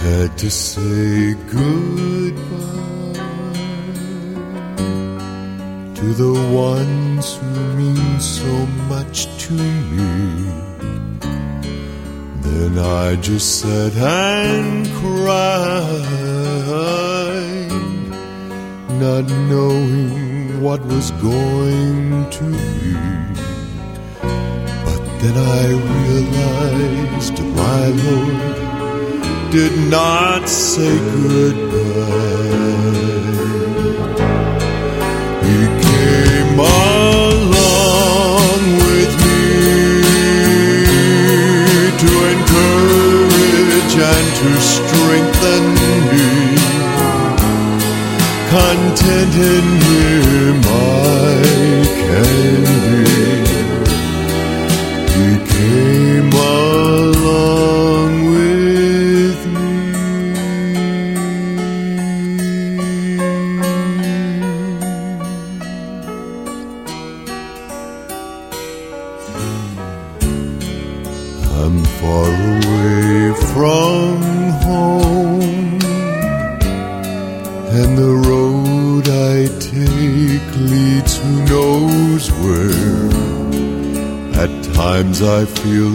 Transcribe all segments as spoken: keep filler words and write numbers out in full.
had to say goodbye to the ones who mean so much to me. Then I just sat and cried, not knowing what was going to be. But then I realized my Lord did not say goodbye. He came along with me to encourage and to strengthen me. Content in Him I can be. He came along with me. I'm far away from home, and the road I take leads who knows where. At times I feel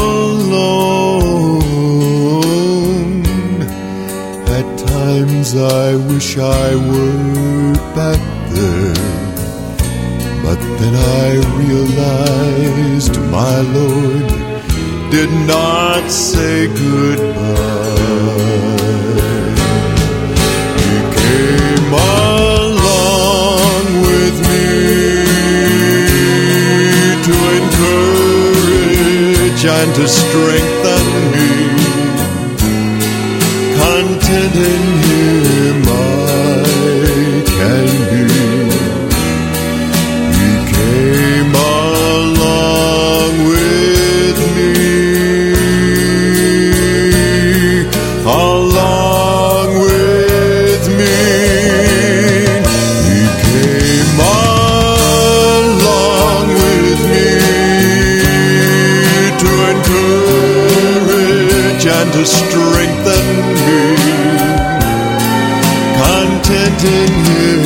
alone. At times I wish I were back there. But then I realized my Lord did not say goodbye. He came along with me to encourage and to strengthen me. Content in Him I can be. He came along with me, along with me. He came along with me to encourage and to strengthen me. Content in Him